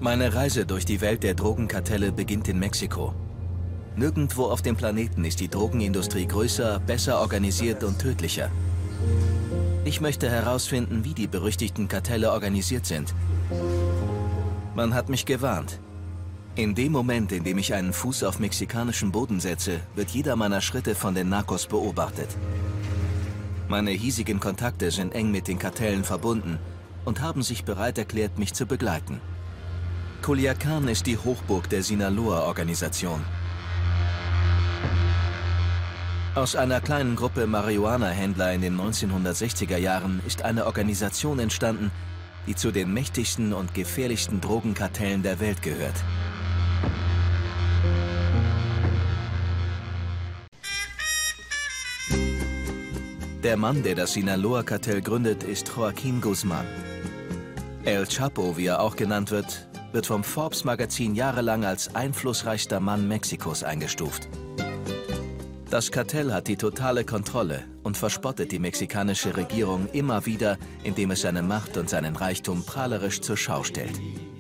Meine Reise durch die Welt der Drogenkartelle beginnt in Mexiko. Nirgendwo auf dem Planeten ist die Drogenindustrie größer, besser organisiert und tödlicher. Ich möchte herausfinden, wie die berüchtigten Kartelle organisiert sind. Man hat mich gewarnt. In dem Moment, in dem ich einen Fuß auf mexikanischem Boden setze, wird jeder meiner Schritte von den Narcos beobachtet. Meine hiesigen Kontakte sind eng mit den Kartellen verbunden und haben sich bereit erklärt, mich zu begleiten. Culiacán ist die Hochburg der Sinaloa-Organisation. Aus einer kleinen Gruppe Marihuana-Händler in den 1960er Jahren ist eine Organisation entstanden, die zu den mächtigsten und gefährlichsten Drogenkartellen der Welt gehört. Der Mann, der das Sinaloa-Kartell gründet, ist Joaquín Guzmán. El Chapo, wie er auch genannt wird vom Forbes-Magazin jahrelang als einflussreichster Mann Mexikos eingestuft. Das Kartell hat die totale Kontrolle und verspottet die mexikanische Regierung immer wieder, indem es seine Macht und seinen Reichtum prahlerisch zur Schau stellt.